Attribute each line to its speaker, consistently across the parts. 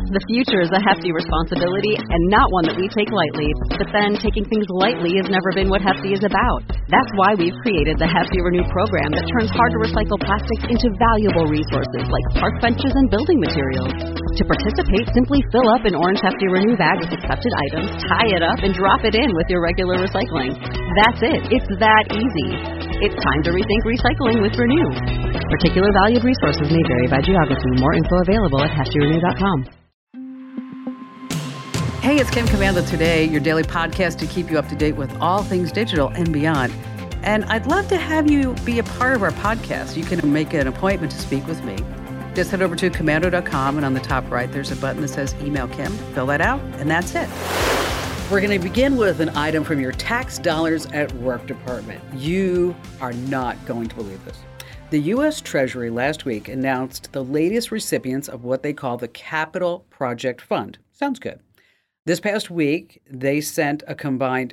Speaker 1: The future is a hefty responsibility and not one that we take lightly. But then taking things lightly has never been what Hefty is about. That's why we've created the Hefty Renew program that turns hard-to-recycle plastics into valuable resources like park benches and building materials. To participate, simply fill up an orange Hefty Renew bag with accepted items, tie it up, and drop it in with your regular recycling. That's it. It's that easy. It's time to rethink recycling with Renew. Particular valued resources may vary by geography. More info available at heftyrenew.com.
Speaker 2: Hey, it's Kim Komando Today, your daily podcast to keep you up to date with all things digital and beyond. And I'd love to have you be a part of our podcast. You can make an appointment to speak with me. Just head over to komando.com, and on the top right, there's a button that says Email Kim. Fill that out, and that's it. We're going to begin with an item from your tax dollars at work department. You are not going to believe this. The U.S. Treasury last week announced the latest recipients of what they call the Capital Project Fund. Sounds good. This past week, they sent a combined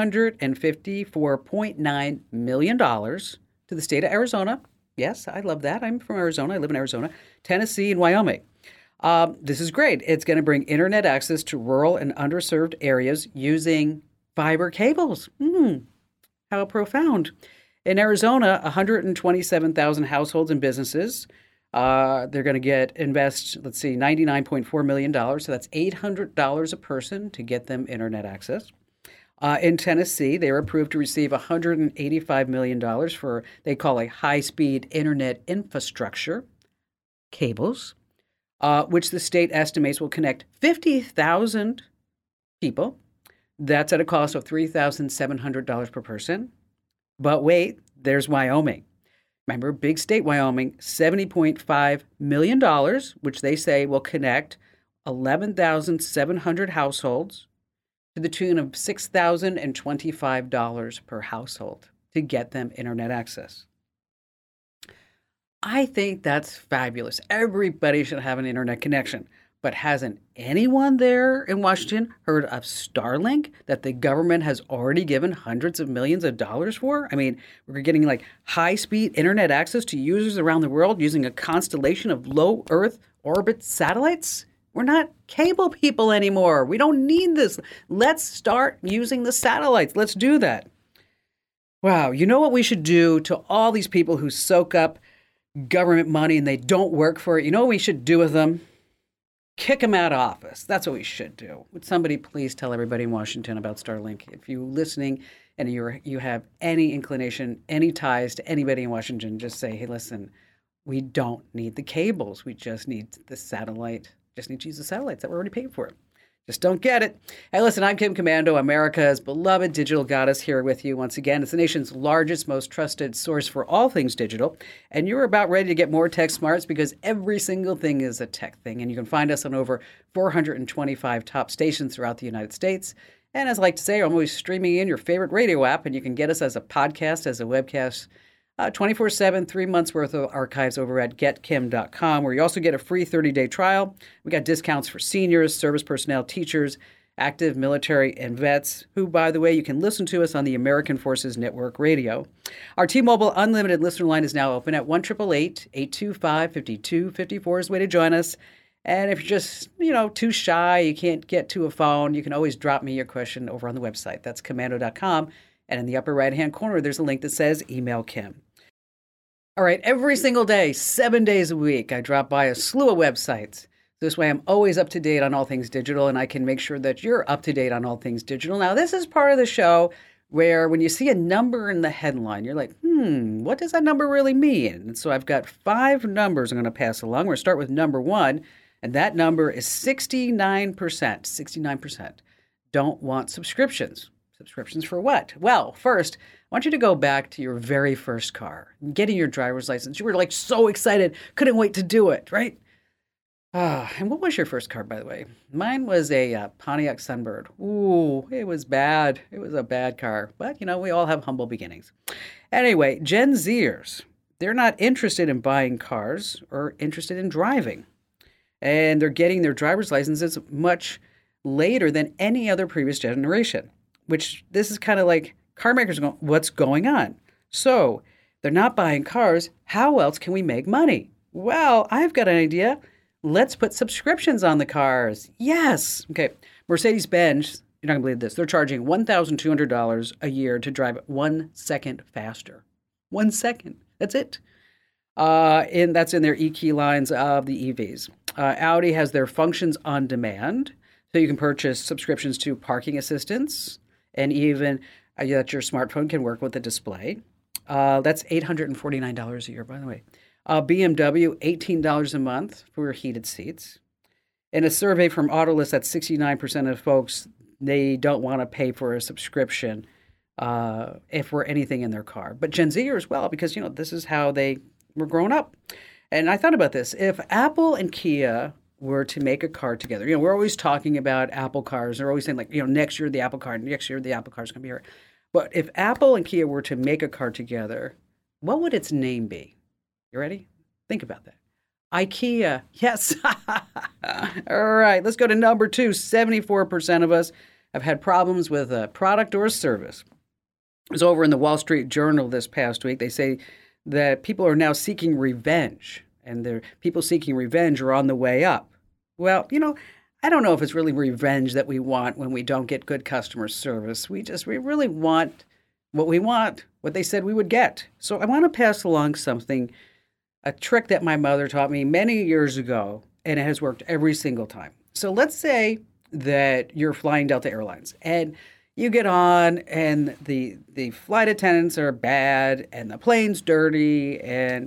Speaker 2: $354.9 million to the state of Arizona. Yes, I love that. I'm from Arizona. I live in Arizona, Tennessee, and Wyoming. This is great. It's going to bring internet access to rural and underserved areas using fiber cables. How profound. In Arizona, 127,000 households and businesses. They're going to invest $99.4 million. So that's $800 a person to get them internet access. In Tennessee, they were approved to receive $185 million for, they call a high-speed internet infrastructure, cables, which the state estimates will connect 50,000 people. That's at a cost of $3,700 per person. But wait, there's Wyoming. Remember, big state Wyoming, $70.5 million, which they say will connect 11,700 households to the tune of $6,025 per household to get them internet access. I think that's fabulous. Everybody should have an internet connection. But hasn't anyone there in Washington heard of Starlink that the government has already given hundreds of millions of dollars for? I mean, we're getting like high-speed internet access to users around the world using a constellation of low Earth orbit satellites? We're not cable people anymore. We don't need this. Let's start using the satellites. Let's do that. Wow, you know what we should do to all these people who soak up government money and they don't work for it? You know what we should do with them? Kick them out of office. That's what we should do. Would somebody please tell everybody in Washington about Starlink? If you're listening and you have any inclination, any ties to anybody in Washington, just say, hey, listen, we don't need the cables. We just need the satellite. Just need to use the satellites that we're already paying for. Just don't get it. Hey, listen, I'm Kim Komando, America's beloved digital goddess, here with you once again. It's the nation's largest, most trusted source for all things digital. And you're about ready to get more tech smarts because every single thing is a tech thing. And you can find us on over 425 top stations throughout the United States. And as I like to say, I'm always streaming in your favorite radio app, and you can get us as a podcast, as a webcast, 24/7, 3 months worth of archives over at getkim.com, where you also get a free 30-day trial. We got discounts for seniors, service personnel, teachers, active military, and vets, who, by the way, you can listen to us on the American Forces Network Radio. Our T-Mobile Unlimited listener line is now open at 1-888-825-5254 is the way to join us. And if you're just, too shy, you can't get to a phone, you can always drop me your question over on the website. That's komando.com. And in the upper right-hand corner, there's a link that says Email Kim. All right, every single day, 7 days a week, I drop by a slew of websites. This way, I'm always up to date on all things digital, and I can make sure that you're up to date on all things digital. Now, this is part of the show where when you see a number in the headline, you're like, what does that number really mean? And so I've got 5 numbers I'm going to pass along. We're going to start with number 1, and that number is 69%. 69% don't want subscriptions. Subscriptions for what? Well, first, I want you to go back to your very first car, getting your driver's license. You were like so excited, couldn't wait to do it, right? And what was your first car, by the way? Mine was a Pontiac Sunbird. Ooh, it was bad. It was a bad car. But, we all have humble beginnings. Anyway, Gen Zers, they're not interested in buying cars or interested in driving. And they're getting their driver's licenses much later than any other previous generation. Which this is kind of like car makers going, what's going on? So they're not buying cars. How else can we make money? Well, I've got an idea. Let's put subscriptions on the cars. Yes. Okay. Mercedes-Benz, you're not going to believe this. They're charging $1,200 a year to drive 1 second faster. 1 second. That's it. And that's in their E-Key lines of the EVs. Audi has their functions on demand. So you can purchase subscriptions to parking assistance and even that your smartphone can work with the display. That's $849 a year, by the way. BMW, $18 a month for heated seats. In a survey from Autolist, that's 69% of folks, they don't want to pay for a subscription if for anything in their car. But Gen Z as well, because, this is how they were growing up. And I thought about this. If Apple and Kia were to make a car together, we're always talking about Apple cars. They're always saying, next year the Apple car, next year the Apple car is going to be here. But if Apple and Kia were to make a car together, what would its name be? You ready? Think about that. IKEA. Yes. All right. Let's go to number 2. 74% of us have had problems with a product or a service. It was over in the Wall Street Journal this past week. They say that people are now seeking revenge, and the people seeking revenge are on the way up. Well, I don't know if it's really revenge that we want when we don't get good customer service. We really want what they said we would get. So I want to pass along a trick that my mother taught me many years ago, and it has worked every single time. So let's say that you're flying Delta Airlines, and you get on, and the flight attendants are bad, and the plane's dirty, and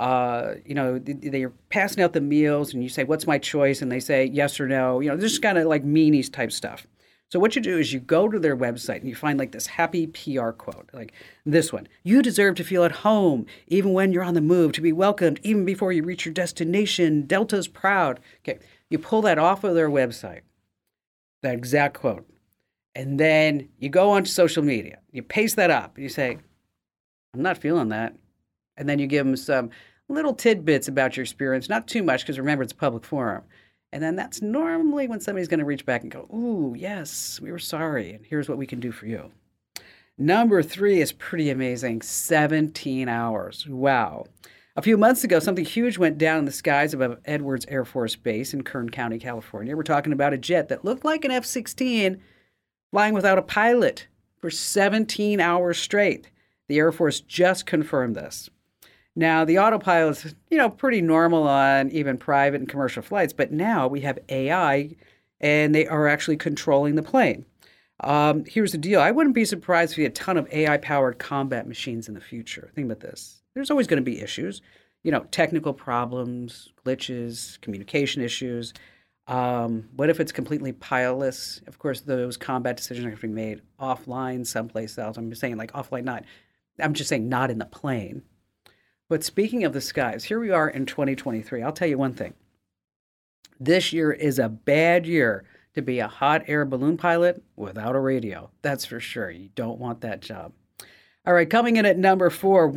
Speaker 2: they're passing out the meals, and you say, "What's my choice?" And they say yes or no. Just kind of like meanies type stuff. So what you do is you go to their website and you find like this happy PR quote, like this one: "You deserve to feel at home, even when you're on the move, to be welcomed even before you reach your destination. Delta's proud." Okay, you pull that off of their website, that exact quote, and then you go onto social media, you paste that up, and you say, "I'm not feeling that," and then you give them some little tidbits about your experience, not too much, because remember, it's a public forum. And then that's normally when somebody's going to reach back and go, "Ooh, yes, we were sorry, and here's what we can do for you." Number 3 is pretty amazing, 17 hours. Wow. A few months ago, something huge went down in the skies above Edwards Air Force Base in Kern County, California. We're talking about a jet that looked like an F-16 flying without a pilot for 17 hours straight. The Air Force just confirmed this. Now, the autopilot's, pretty normal on even private and commercial flights, but now we have AI, and they are actually controlling the plane. Here's the deal. I wouldn't be surprised if we had a ton of AI-powered combat machines in the future. Think about this. There's always going to be issues, technical problems, glitches, communication issues. What if it's completely pilotless? Of course, those combat decisions are going to be made offline someplace else. I'm just saying like offline, I'm just saying not in the plane. But speaking of the skies, here we are in 2023. I'll tell you one thing. This year is a bad year to be a hot air balloon pilot without a radio. That's for sure. You don't want that job. All right, coming in at number 4,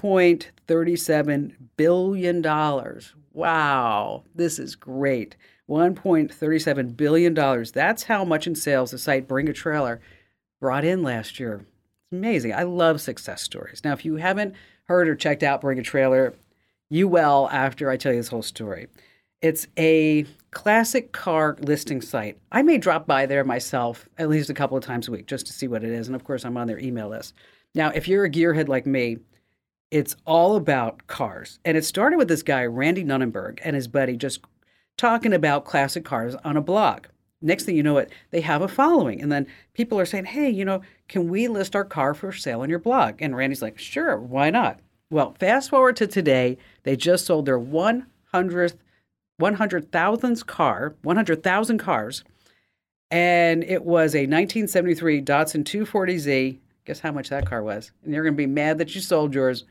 Speaker 2: $1.37 billion. Wow, this is great. $1.37 billion. That's how much in sales the site Bring a Trailer brought in last year. It's amazing. I love success stories. Now, if you haven't heard or checked out Bring a Trailer, you will after I tell you this whole story. It's a classic car listing site. I may drop by there myself at least a couple of times a week just to see what it is. And of course, I'm on their email list. Now, if you're a gearhead like me, it's all about cars. And it started with this guy, Randy Nunnenberg, and his buddy just talking about classic cars on a blog. Next thing you know, they have a following. And then people are saying, "Hey, can we list our car for sale on your blog?" And Randy's like, "Sure, why not?" Well, fast forward to today, they just sold their 100,000th car, 100,000 cars. And it was a 1973 Datsun 240Z. Guess how much that car was? And you're going to be mad that you sold yours,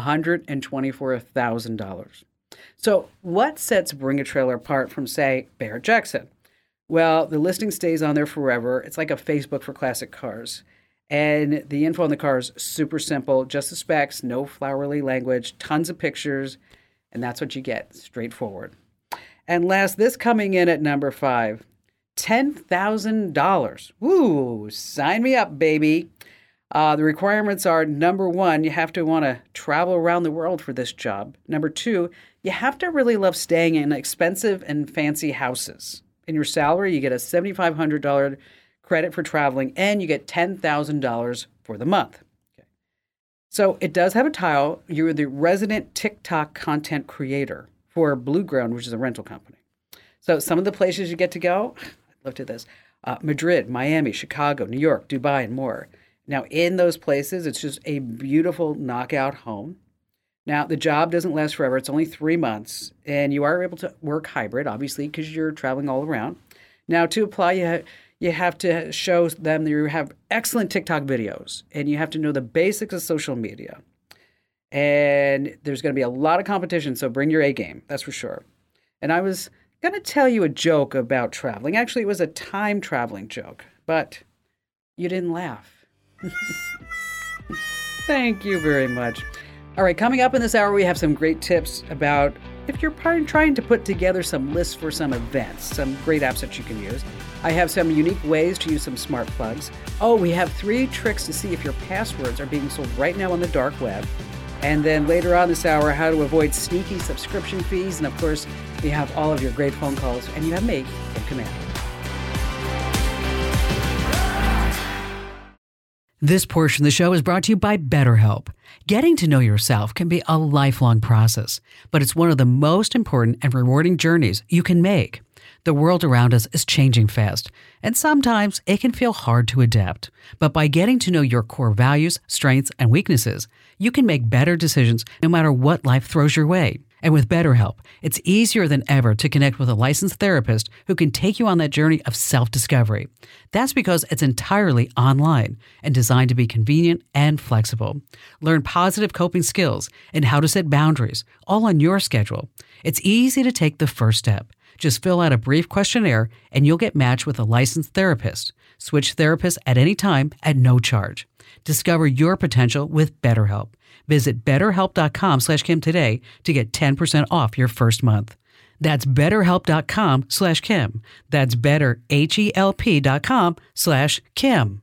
Speaker 2: $124,000. So what sets Bring a Trailer apart from, say, Barrett-Jackson? Well, the listing stays on there forever. It's like a Facebook for classic cars. And the info on the car is super simple, just the specs, no flowery language, tons of pictures, and that's what you get, straightforward. And last, this coming in at number 5, $10,000. Woo, sign me up, baby. The requirements are, number one, you have to want to travel around the world for this job. Number two, you have to really love staying in expensive and fancy houses. In your salary, you get a $7,500 credit for traveling, and you get $10,000 for the month. Okay. So it does have a title. You're the resident TikTok content creator for Blueground, which is a rental company. So some of the places you get to go, I'd love to do this, Madrid, Miami, Chicago, New York, Dubai, and more. Now, in those places, it's just a beautiful knockout home. Now, the job doesn't last forever. It's only 3 months, and you are able to work hybrid, obviously, because you're traveling all around. Now, to apply, you have to show them that you have excellent TikTok videos, and you have to know the basics of social media. And there's going to be a lot of competition, so bring your A game, that's for sure. And I was going to tell you a joke about traveling. Actually, it was a time traveling joke, but you didn't laugh. Thank you very much. All right, coming up in this hour, we have some great tips about if you're trying to put together some lists for some events, some great apps that you can use. I have some unique ways to use some smart plugs. Oh, we have 3 tricks to see if your passwords are being sold right now on the dark web. And then later on this hour, how to avoid sneaky subscription fees. And of course, we have all of your great phone calls. And you have me, Kim Komando. This portion of the show is brought to you by BetterHelp. Getting to know yourself can be a lifelong process, but it's one of the most important and rewarding journeys you can make. The world around us is changing fast, and sometimes it can feel hard to adapt. But by getting to know your core values, strengths, and weaknesses, you can make better decisions no matter what life throws your way. And with BetterHelp, it's easier than ever to connect with a licensed therapist who can take you on that journey of self-discovery. That's because it's entirely online and designed to be convenient and flexible. Learn positive coping skills and how to set boundaries, all on your schedule. It's easy to take the first step. Just fill out a brief questionnaire and you'll get matched with a licensed therapist. Switch therapists at any time at no charge. Discover your potential with BetterHelp. Visit BetterHelp.com/Kim today to get 10% off your first month. That's BetterHelp.com/Kim. That's BetterHelp.com/Kim.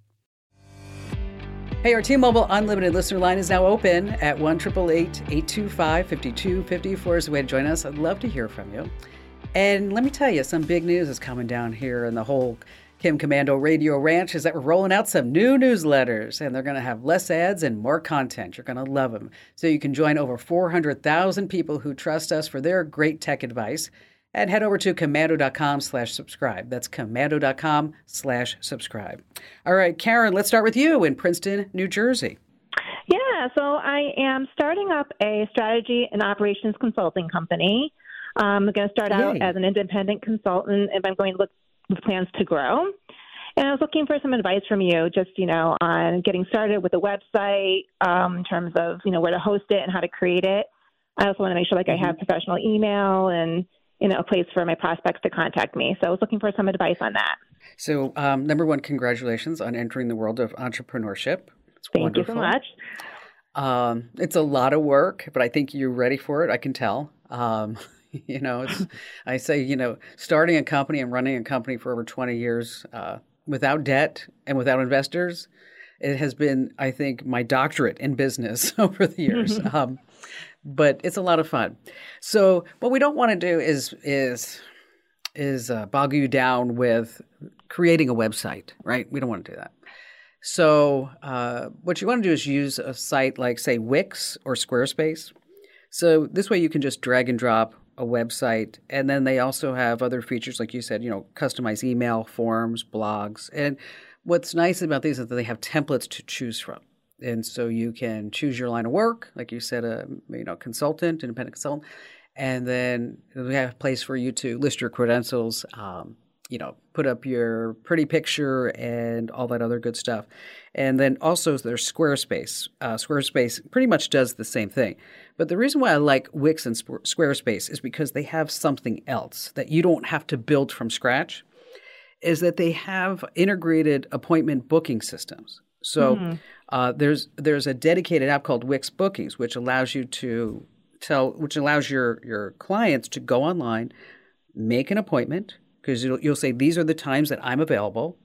Speaker 2: Hey, our T-Mobile Unlimited listener line is now open at 1-888-825-5254 is the way to join us. I'd love to hear from you. And let me tell you, some big news is coming down here in the whole Kim Komando Radio Ranch is that we're rolling out some new newsletters, and they're going to have less ads and more content. You're going to love them. So you can join over 400,000 people who trust us for their great tech advice. And head over to komando.com/subscribe. That's komando.com/subscribe. All right, Karen, let's start with you in Princeton, New Jersey.
Speaker 3: Yeah, so I am starting up a strategy and operations consulting company. I'm going to start out as an independent consultant, and I'm going to look with plans to grow. And I was looking for some advice from you, just, on getting started with a website, in terms of, where to host it and how to create it. I also want to make sure, I have professional email and, a place for my prospects to contact me. So I was looking for some advice on that.
Speaker 2: So, number one, congratulations on entering the world of entrepreneurship. It's
Speaker 3: Thank you so much.
Speaker 2: It's a lot of work, but I think you're ready for it. I can tell. I say, starting a company and running a company for over 20 years without debt and without investors, it has been, I think, my doctorate in business over the years. But it's a lot of fun. So what we don't want to do is bog you down with creating a website, right? We don't want to do that. So what you want to do is use a site like, say, Wix or Squarespace. So this way you can just drag and drop a website, and then they also have other features, like you said, customize email, forms, blogs. And what's nice about these is that they have templates to choose from. And so you can choose your line of work, like you said, consultant, independent consultant, and then we have a place for you to list your credentials, put up your pretty picture and all that other good stuff. And then also there's Squarespace. Squarespace pretty much does the same thing. But the reason why I like Wix and Squarespace is because they have something else that you don't have to build from scratch, is that they have integrated appointment booking systems. So there's a dedicated app called Wix Bookings, which allows you to your clients to go online, make an appointment, because you'll say, these are the times that I'm available.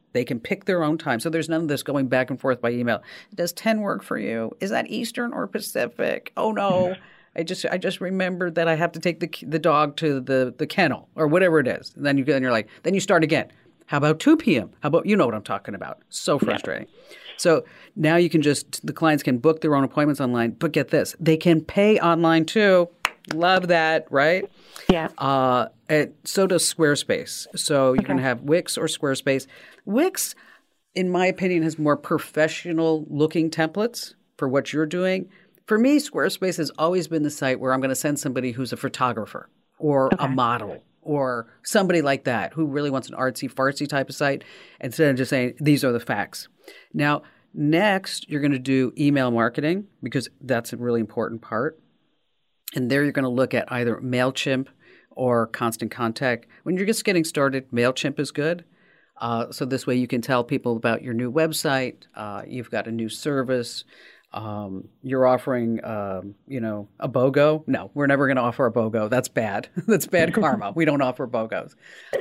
Speaker 2: They can pick their own time. So there's none of this going back and forth by email. Does 10 work for you? Is that Eastern or Pacific? Oh, no. I just remembered that I have to take the dog to the kennel or whatever it is. And then you're like, then you start again. How about 2 p.m.? How about, you know what I'm talking about. So frustrating. Yeah. So now the clients can book their own appointments online, but get this, they can pay online too. Love that, right?
Speaker 3: Yeah.
Speaker 2: And so does Squarespace. So you can have Wix or Squarespace. Wix, in my opinion, has more professional looking templates for what you're doing. For me, Squarespace has always been the site where I'm going to send somebody who's a photographer or a model or somebody like that who really wants an artsy-fartsy type of site instead of just saying, these are the facts. Now, next, you're going to do email marketing because that's a really important part. And there you're going to look at either MailChimp or Constant Contact. When you're just getting started, MailChimp is good. So this way you can tell people about your new website. You've got a new service. You're offering, a BOGO. No, we're never going to offer a BOGO. That's bad. That's bad karma. We don't offer BOGOs.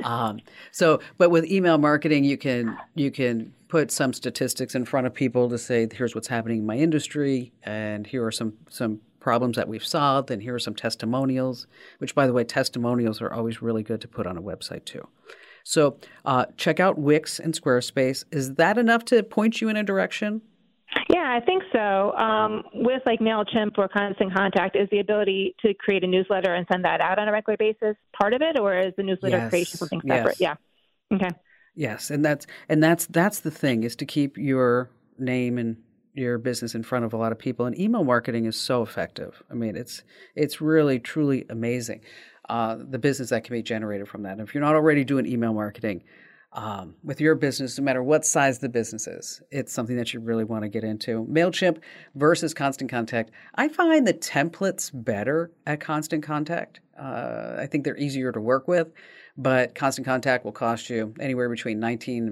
Speaker 2: But with email marketing, you can put some statistics in front of people to say, here's what's happening in my industry, and here are some problems that we've solved, and here are some testimonials, which, by the way, testimonials are always really good to put on a website too. So check out Wix and Squarespace. Is that enough to point you in a direction?
Speaker 3: Yeah, I think so. With like MailChimp or Constant Contact, is the ability to create a newsletter and send that out on a regular basis part of it, or is the newsletter creation something separate?
Speaker 2: Yes.
Speaker 3: Yeah. Okay.
Speaker 2: Yes, and that's the thing, is to keep your name and your business in front of a lot of people. And email marketing is so effective. I mean, it's really, truly amazing, the business that can be generated from that. And if you're not already doing email marketing with your business, no matter what size the business is, it's something that you really want to get into. MailChimp versus Constant Contact. I find the templates better at Constant Contact. I think they're easier to work with. But Constant Contact will cost you anywhere between $19 and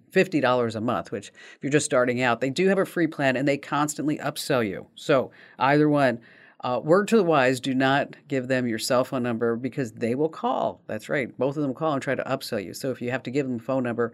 Speaker 2: $50 a month, which if you're just starting out, they do have a free plan and they constantly upsell you. So either one, word to the wise, do not give them your cell phone number because they will call. That's right. Both of them call and try to upsell you. So if you have to give them a phone number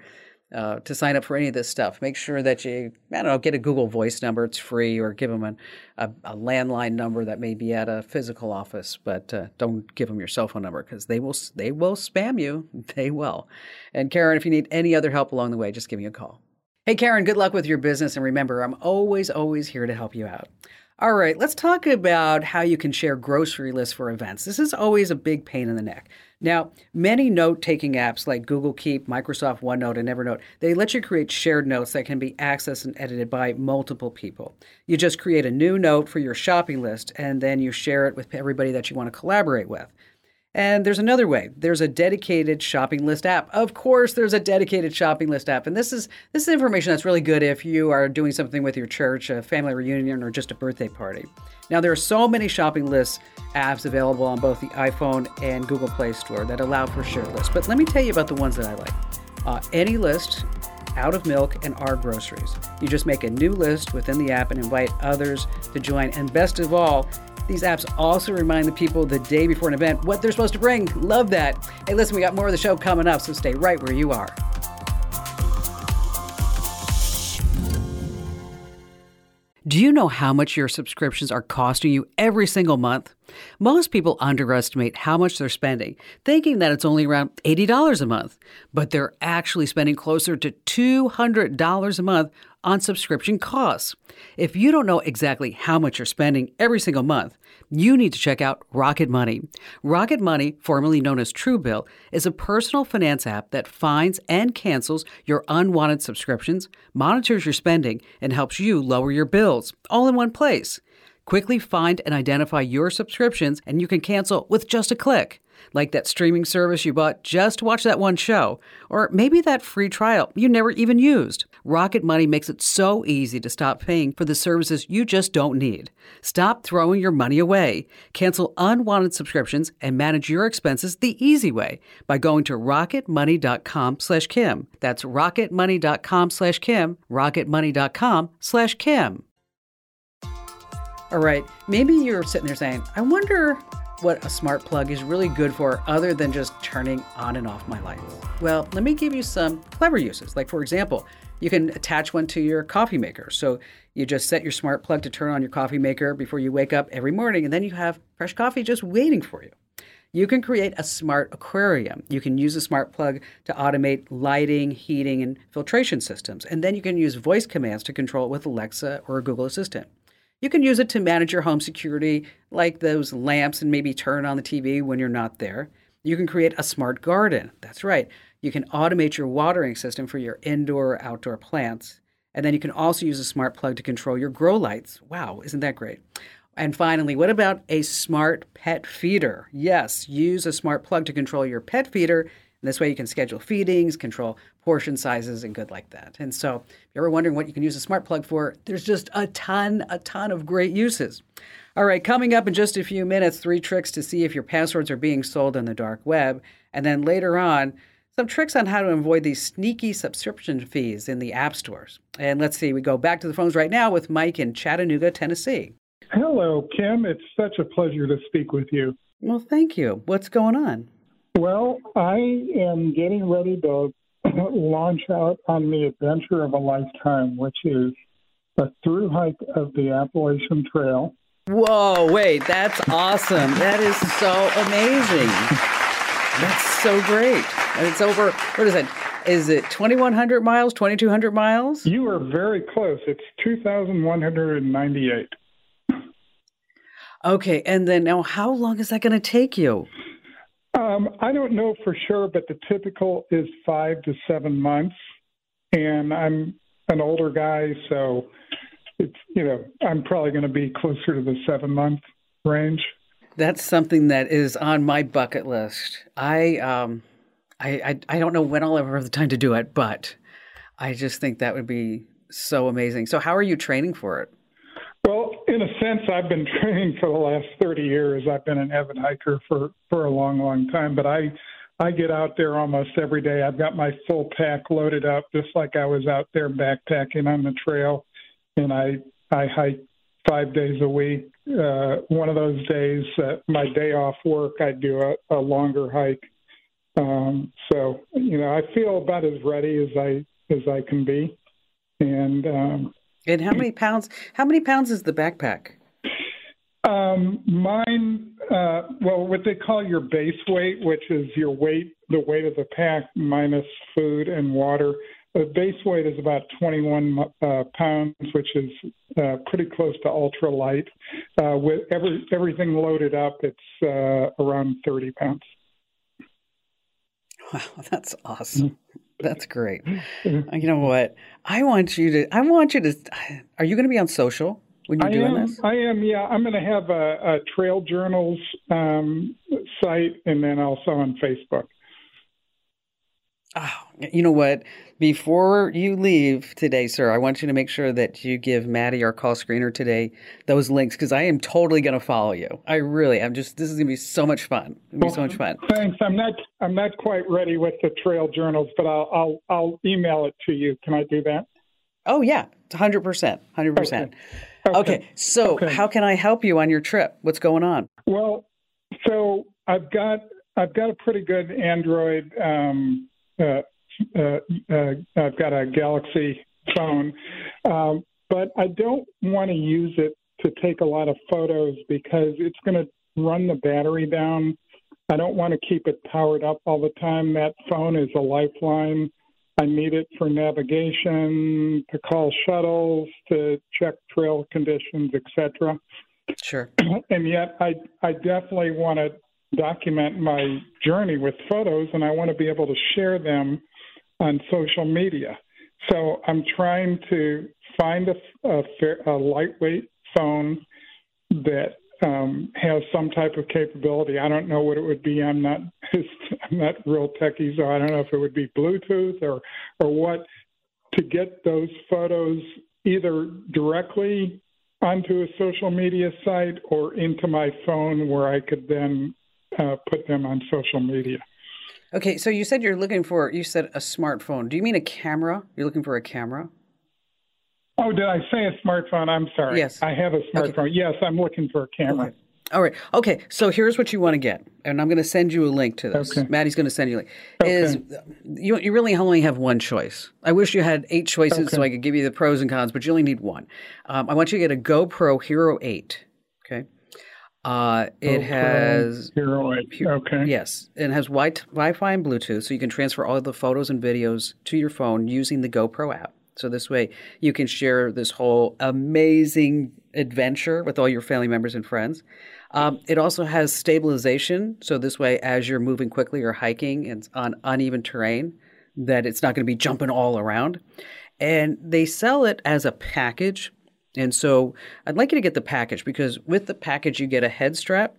Speaker 2: to sign up for any of this stuff, make sure that you, get a Google Voice number. It's free, or give them a landline number that may be at a physical office, but don't give them your cell phone number because they will spam you. They will. And Karen, if you need any other help along the way, just give me a call. Hey, Karen, good luck with your business. And remember, I'm always here to help you out. All right, let's talk about how you can share grocery lists for events. This is always a big pain in the neck. Now, many note-taking apps like Google Keep, Microsoft OneNote, and Evernote, they let you create shared notes that can be accessed and edited by multiple people. You just create a new note for your shopping list, and then you share it with everybody that you want to collaborate with. And there's another way. There's a dedicated shopping list app. Of course, there's a dedicated shopping list app. And this is information that's really good if you are doing something with your church, a family reunion, or just a birthday party. Now, there are so many shopping list apps available on both the iPhone and Google Play Store that allow for shared lists. But let me tell you about the ones that I like. AnyList, Out of Milk, and Our Groceries. You just make a new list within the app and invite others to join. And best of all, these apps also remind the people the day before an event what they're supposed to bring. Love that. Hey, listen, we got more of the show coming up, so stay right where you are. Do you know how much your subscriptions are costing you every single month? Most people underestimate how much they're spending, thinking that it's only around $80 a month, but they're actually spending closer to $200 a month on subscription costs. If you don't know exactly how much you're spending every single month, you need to check out Rocket Money. Rocket Money, formerly known as Truebill, is a personal finance app that finds and cancels your unwanted subscriptions, monitors your spending, and helps you lower your bills, all in one place. Quickly find and identify your subscriptions, and you can cancel with just a click. Like that streaming service you bought just to watch that one show, or maybe that free trial you never even used. Rocket Money makes it so easy to stop paying for the services you just don't need. Stop throwing your money away. Cancel unwanted subscriptions and manage your expenses the easy way by going to rocketmoney.com/Kim. That's rocketmoney.com/Kim, rocketmoney.com/Kim. All right, maybe you're sitting there saying, I wonder what a smart plug is really good for other than just turning on and off my lights? Well, let me give you some clever uses. Like, for example, you can attach one to your coffee maker. So you just set your smart plug to turn on your coffee maker before you wake up every morning, and then you have fresh coffee just waiting for you. You can create a smart aquarium. You can use a smart plug to automate lighting, heating, and filtration systems. And then you can use voice commands to control it with Alexa or a Google Assistant. You can use it to manage your home security, like those lamps, and maybe turn on the TV when you're not there. You can create a smart garden. That's right. You can automate your watering system for your indoor or outdoor plants. And then you can also use a smart plug to control your grow lights. Wow, isn't that great? And finally, what about a smart pet feeder? Yes, use a smart plug to control your pet feeder. And this way you can schedule feedings, control portion sizes, and good like that. And so if you're ever wondering what you can use a smart plug for, there's just a ton of great uses. All right, coming up in just a few minutes, 3 tricks to see if your passwords are being sold on the dark web. And then later on, some tricks on how to avoid these sneaky subscription fees in the app stores. And let's see, we go back to the phones right now with Mike in Chattanooga, Tennessee.
Speaker 4: Hello, Kim. It's such a pleasure to speak with you.
Speaker 2: Well, thank you. What's going on?
Speaker 4: Well, I am getting ready to launch out on the adventure of a lifetime, which is a through hike of the Appalachian Trail.
Speaker 2: Whoa, wait, that's awesome. That is so amazing. That's so great. And it's over, what is it? Is it 2,100 miles, 2,200 miles?
Speaker 4: You are very close. It's 2,198.
Speaker 2: Okay, and then now how long is that going to take you?
Speaker 4: I don't know for sure, but the typical is 5 to 7 months. And I'm an older guy, so it's, I'm probably going to be closer to the 7-month range.
Speaker 2: That's something that is on my bucket list. I don't know when I'll ever have the time to do it, but I just think that would be so amazing. So how are you training for it?
Speaker 4: Well, in a sense, I've been training for the last 30 years. I've been an avid hiker for a long, long time, but I get out there almost every day. I've got my full pack loaded up, just like I was out there backpacking on the trail, and I hike 5 days a week. One of those days, my day off work, I do a longer hike. So, I feel about as ready as I can be. And
Speaker 2: how many pounds is the backpack?
Speaker 4: Mine, what they call your base weight, which is your weight, the weight of the pack minus food and water. The base weight is about 21 pounds, which is pretty close to ultralight. With everything loaded up, it's around 30 pounds.
Speaker 2: Wow, that's awesome. That's great. You know what? I want you to, are you going to be on social when you're doing this?
Speaker 4: I am, yeah. I'm going to have a Trail Journals site and then also on Facebook.
Speaker 2: Oh, you know what? Before you leave today, sir, I want you to make sure that you give Maddie, our call screener today, those links, because I am totally going to follow you. I really am. This is going to be so much fun. So much fun.
Speaker 4: Thanks. I'm not quite ready with the Trail Journals, but I'll email it to you. Can I do that?
Speaker 2: Oh yeah, 100%. 100%. Okay. So how can I help you on your trip? What's going on?
Speaker 4: Well, so I've got a pretty good Android. I've got a Galaxy phone, but I don't want to use it to take a lot of photos because it's going to run the battery down. I don't want to keep it powered up all the time. That phone is a lifeline. I need it for navigation, to call shuttles, to check trail conditions, etc.
Speaker 2: Sure.
Speaker 4: And yet I definitely want to document my journey with photos, and I want to be able to share them on social media. So I'm trying to find a lightweight phone that has some type of capability. I don't know what it would be. I'm not real techie, so I don't know if it would be Bluetooth or what, to get those photos either directly onto a social media site or into my phone where I could then put them on social media.
Speaker 2: Okay, so you said you said a smartphone. Do you mean a camera? You're looking for a camera? Oh,
Speaker 4: did I say a smartphone? I'm sorry.
Speaker 2: Yes.
Speaker 4: I have a smartphone. Okay. Yes, I'm looking for a camera.
Speaker 2: All right. Okay. So here's what you want to get. And I'm going to send you a link to this.
Speaker 4: Okay.
Speaker 2: Maddie's going to send you a link.
Speaker 4: Okay.
Speaker 2: You really only have one choice. I wish you had 8 choices so I could give you the pros and cons, but you only need one. I want you to get a GoPro Hero 8. Okay. It has
Speaker 4: Hero 8. Okay.
Speaker 2: Yes. It has Wi-Fi and Bluetooth, so you can transfer all the photos and videos to your phone using the GoPro app. So this way you can share this whole amazing adventure with all your family members and friends. It also has stabilization. So this way, as you're moving quickly or hiking and on uneven terrain, that it's not going to be jumping all around. And they sell it as a package. And so I'd like you to get the package because with the package, you get a head strap.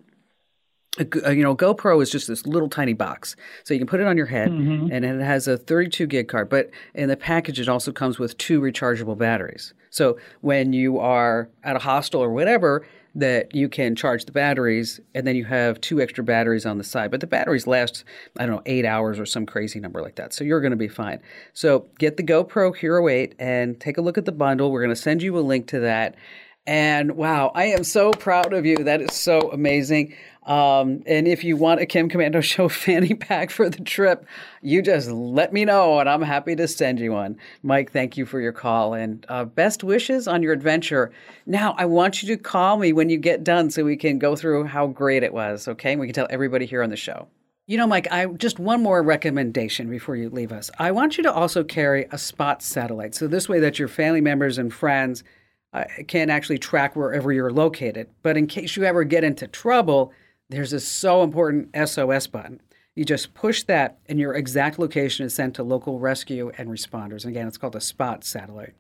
Speaker 2: GoPro is just this little tiny box. So you can put it on your head, and it has a 32 gig card. But in the package, it also comes with 2 rechargeable batteries. So when you are at a hostel or whatever, that you can charge the batteries, and then you have 2 extra batteries on the side. But the batteries last, 8 hours or some crazy number like that. So you're going to be fine. So get the GoPro Hero 8 and take a look at the bundle. We're going to send you a link to that. And wow, I am so proud of you. That is so amazing. And if you want a Kim Komando Show fanny pack for the trip, you just let me know and I'm happy to send you one. Mike, thank you for your call and best wishes on your adventure. Now, I want you to call me when you get done so we can go through how great it was, okay? And we can tell everybody here on the show. You know, Mike, just one more recommendation before you leave us. I want you to also carry a Spot satellite. So this way that your family members and friends can actually track wherever you're located. But in case you ever get into trouble, there's a so important SOS button. You just push that and your exact location is sent to local rescue and responders. And again, it's called a Spot satellite.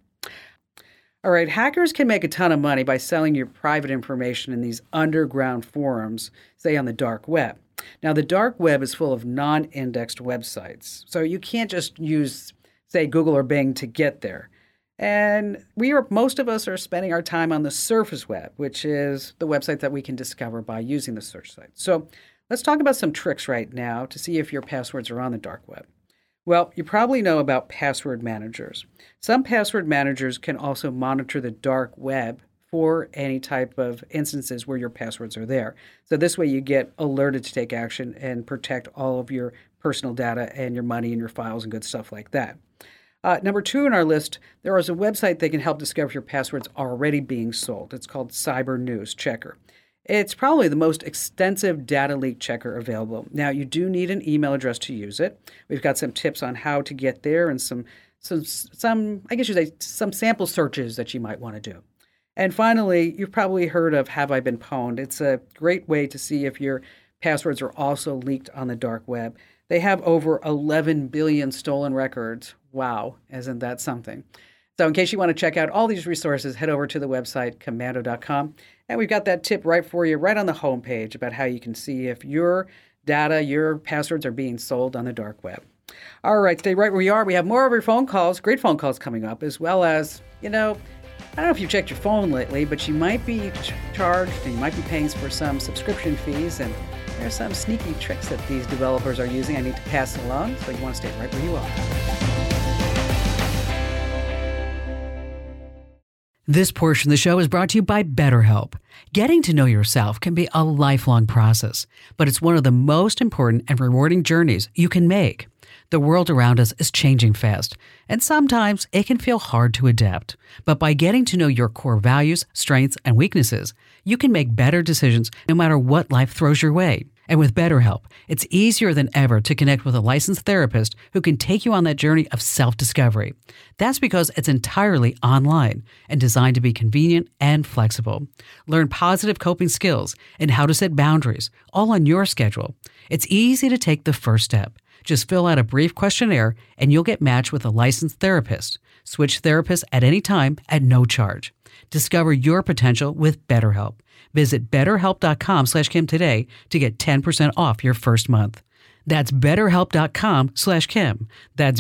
Speaker 2: All right, hackers can make a ton of money by selling your private information in these underground forums, say on the dark web. Now, the dark web is full of non-indexed websites. So you can't just use, say, Google or Bing to get there. And most of us are spending our time on the surface web, which is the website that we can discover by using the search site. So let's talk about some tricks right now to see if your passwords are on the dark web. Well, you probably know about password managers. Some password managers can also monitor the dark web for any type of instances where your passwords are there. So this way you get alerted to take action and protect all of your personal data and your money and your files and good stuff like that. Number 2 on our list, there is a website that can help discover if your passwords are already being sold. It's called Cyber News Checker. It's probably the most extensive data leak checker available. Now, you do need an email address to use it. We've got some tips on how to get there and some I guess you say, some sample searches that you might want to do. And finally, you've probably heard of Have I Been Pwned? It's a great way to see if your passwords are also leaked on the dark web. They have over 11 billion stolen records. Wow, isn't that something? So in case you want to check out all these resources, head over to the website, komando.com. And we've got that tip right for you, right on the homepage about how you can see if your data, your passwords are being sold on the dark web. All right, stay right where you are. We have more of your phone calls, great phone calls coming up, as well as, I don't know if you checked your phone lately, but you might be charged and you might be paying for some subscription fees, and there's some sneaky tricks that these developers are using. I need to pass along, so you want to stay right where you are.
Speaker 5: This portion of the show is brought to you by BetterHelp. Getting to know yourself can be a lifelong process, but it's one of the most important and rewarding journeys you can make. The world around us is changing fast, and sometimes it can feel hard to adapt. But by getting to know your core values, strengths, and weaknesses, you can make better decisions no matter what life throws your way. And with BetterHelp, it's easier than ever to connect with a licensed therapist who can take you on that journey of self-discovery. That's because it's entirely online and designed to be convenient and flexible. Learn positive coping skills and how to set boundaries, all on your schedule. It's easy to take the first step. Just fill out a brief questionnaire and you'll get matched with a licensed therapist. Switch therapists at any time at no charge. Discover your potential with BetterHelp. Visit BetterHelp.com/Kim today to get 10% off your first month. That's BetterHelp.com/Kim. That's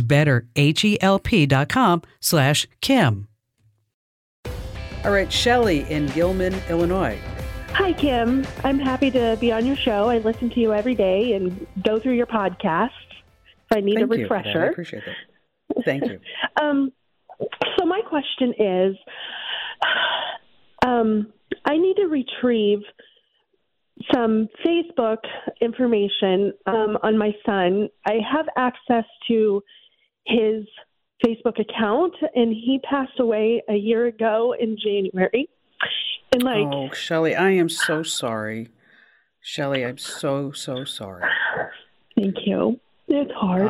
Speaker 5: BetterHelp.com/Kim.
Speaker 2: All right, Shelley in Gilman, Illinois.
Speaker 6: Hi, Kim. I'm happy to be on your show. I listen to you every day and go through your podcast if I need a refresher.
Speaker 2: I appreciate that. Thank you.
Speaker 6: So my question is, I need to retrieve some Facebook information on my son. I have access to his Facebook account, and he passed away a year ago in January. And
Speaker 2: oh, Shelley, I am so sorry. Shelley, I'm so sorry.
Speaker 6: Thank you. It's hard.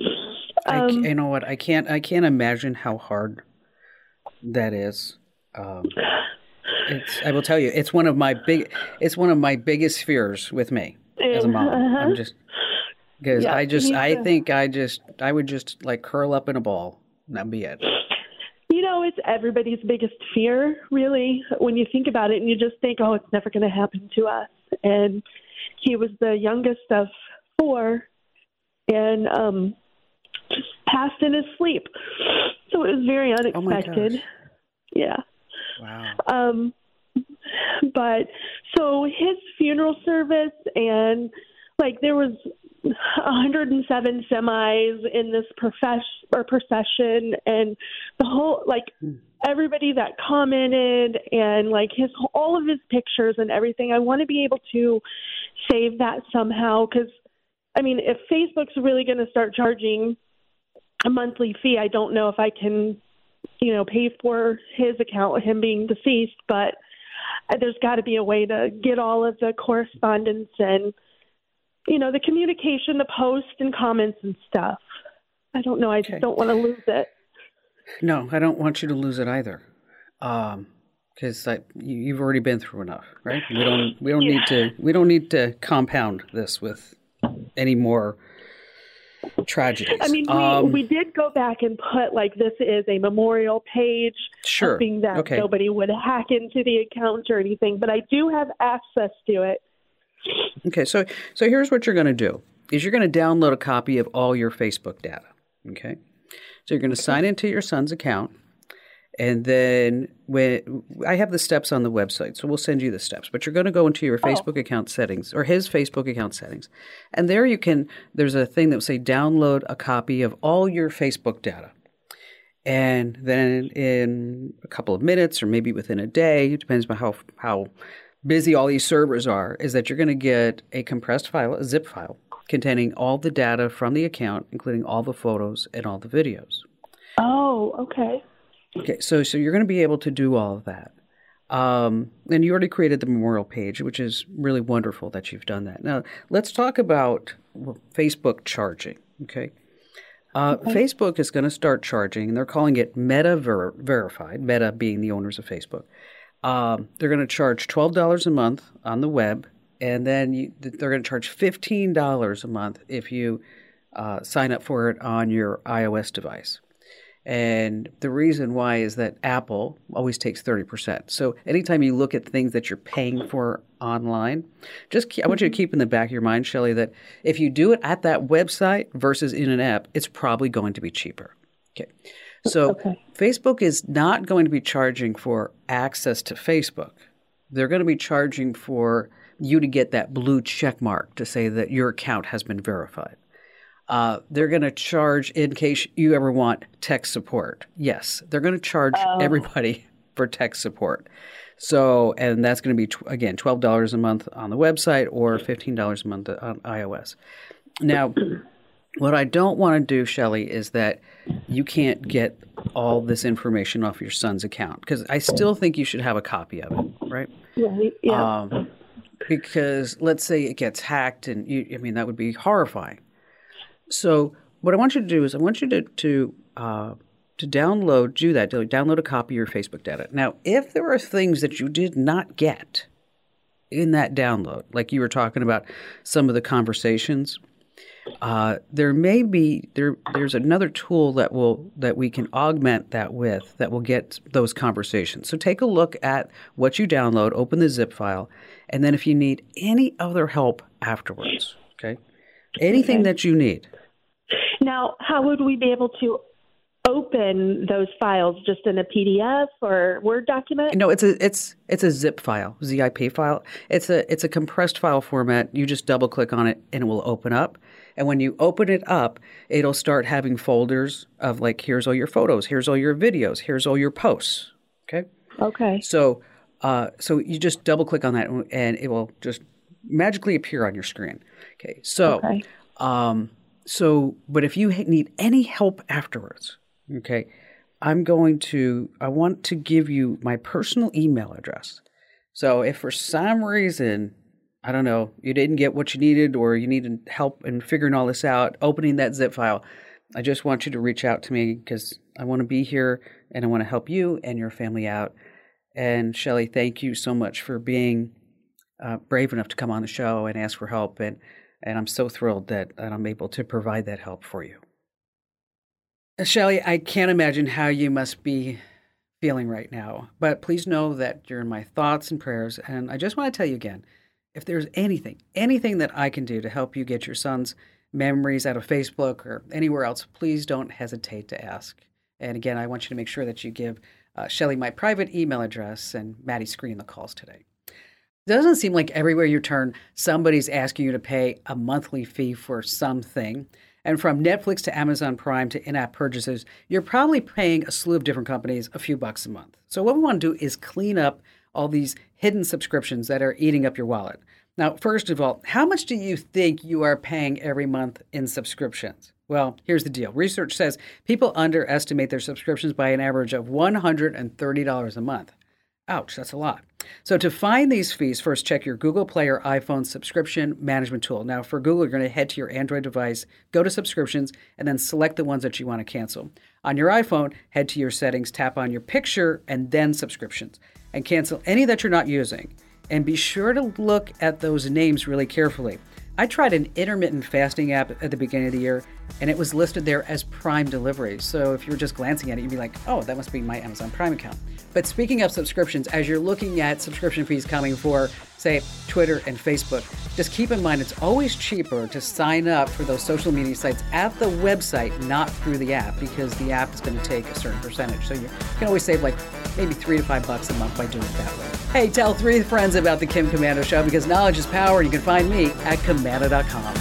Speaker 2: You know what? I can't imagine how hard that is. I will tell you, it's one of my biggest fears with me as a mom. I'm just because I would just like curl up in a ball and that'd be it.
Speaker 6: You know, it's everybody's biggest fear, really, when you think about it, and you just think, oh, it's never going to happen to us. And he was the youngest of 4, and just passed in his sleep. So it was very unexpected.
Speaker 2: Oh
Speaker 6: yeah.
Speaker 2: Wow.
Speaker 6: But so his funeral service, and like there was 107 semis in this procession, and the whole, like, everybody that commented, and like all of his pictures and everything. I want to be able to save that somehow, because I mean, if Facebook's really going to start charging a monthly fee, I don't know if I can, pay for his account with him being deceased, but there's got to be a way to get all of the correspondence and, the communication, the posts and comments and stuff. I don't know. I just don't want to lose it.
Speaker 2: No, I don't want you to lose it either. Because you've already been through enough, right? We don't need to compound this with any more tragedies.
Speaker 6: I mean, we did go back and put, like, this is a memorial page,
Speaker 2: sure,
Speaker 6: hoping that nobody would hack into the account or anything, but I do have access to it.
Speaker 2: Okay, so here's what you're going to do, is you're going to download a copy of all your Facebook data, okay? So you're going to sign into your son's account, and then I have the steps on the website, so we'll send you the steps. But you're going to go into your Facebook account settings, or his Facebook account settings, and there there's a thing that will say download a copy of all your Facebook data. And then in a couple of minutes, or maybe within a day, it depends on how busy all these servers are, is that you're going to get a compressed file, a zip file, containing all the data from the account, including all the photos and all the videos.
Speaker 6: Oh, okay.
Speaker 2: Okay, so you're going to be able to do all of that. And you already created the memorial page, which is really wonderful that you've done that. Now, let's talk about Facebook charging, okay? Facebook is going to start charging, and they're calling it Meta Verified, Meta being the owners of Facebook. They're going to charge $12 a month on the web, and then they're going to charge $15 a month if you sign up for it on your iOS device. And the reason why is that Apple always takes 30%. So anytime you look at things that you're paying for online, I want you to keep in the back of your mind, Shelley, that if you do it at that website versus in an app, it's probably going to be cheaper. Okay. So Facebook is not going to be charging for access to Facebook. They're going to be charging for you to get that blue check mark to say that your account has been verified. They're going to charge in case you ever want tech support. Yes, they're going to charge everybody for tech support. So, and that's going to be, again, $12 a month on the website or $15 a month on iOS. Now, what I don't want to do, Shelley, is that you can't get all this information off your son's account, because I still think you should have a copy of it, right?
Speaker 6: Right. Yeah.
Speaker 2: Because let's say it gets hacked, and that would be horrifying. So what I want you to do is I want you to download a copy of your Facebook data. Now, if there are things that you did not get in that download, like you were talking about some of the conversations, there's another tool that we can augment that with that will get those conversations. So take a look at what you download, open the zip file, and then if you need any other help afterwards, okay? Anything that you need.
Speaker 6: Now, how would we be able to open those files? Just in a PDF or Word document?
Speaker 2: No, it's a zip file, ZIP file. It's a compressed file format. You just double click on it and it will open up. And when you open it up, it'll start having folders of, like, here's all your photos, here's all your videos, here's all your posts. Okay.
Speaker 6: Okay.
Speaker 2: So you just double click on that and it will just magically appear on your screen. Okay. So, but if you need any help afterwards, okay, I want to give you my personal email address. So if for some reason, I don't know, you didn't get what you needed or you needed help in figuring all this out, opening that zip file, I just want you to reach out to me because I want to be here and I want to help you and your family out. And Shelley, thank you so much for being brave enough to come on the show and ask for help. And I'm so thrilled that I'm able to provide that help for you. Shelley, I can't imagine how you must be feeling right now, but please know that you're in my thoughts and prayers. And I just want to tell you again, if there's anything that I can do to help you get your son's memories out of Facebook or anywhere else, please don't hesitate to ask. And again, I want you to make sure that you give Shelley my private email address and Maddie screen the calls today. It doesn't seem like everywhere you turn, somebody's asking you to pay a monthly fee for something. And from Netflix to Amazon Prime to in-app purchases, you're probably paying a slew of different companies a few bucks a month. So what we want to do is clean up all these hidden subscriptions that are eating up your wallet. Now, first of all, how much do you think you are paying every month in subscriptions? Well, here's the deal. Research says people underestimate their subscriptions by an average of $130 a month. Ouch, that's a lot. So to find these fees, first check your Google Play or iPhone subscription management tool. Now for Google, you're going to head to your Android device, go to subscriptions, and then select the ones that you want to cancel. On your iPhone, head to your settings, tap on your picture, and then subscriptions, and cancel any that you're not using. And be sure to look at those names really carefully. I tried an intermittent fasting app at the beginning of the year, and it was listed there as Prime Delivery. So if you were just glancing at it, you'd be like, oh, that must be my Amazon Prime account. But speaking of subscriptions, as you're looking at subscription fees coming for, say, Twitter and Facebook, just keep in mind it's always cheaper to sign up for those social media sites at the website, not through the app, because the app is going to take a certain percentage. So you can always save like maybe $3 to $5 a month by doing it that way. Hey, tell 3 friends about the Kim Komando Show, because knowledge is power. You can find me at Komando.com.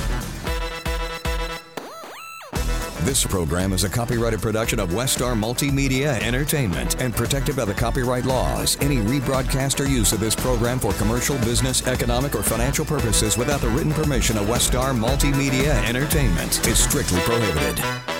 Speaker 7: This program is a copyrighted production of Westar Multimedia Entertainment and protected by the copyright laws. Any rebroadcast or use of this program for commercial, business, economic, or financial purposes without the written permission of Westar Multimedia Entertainment is strictly prohibited.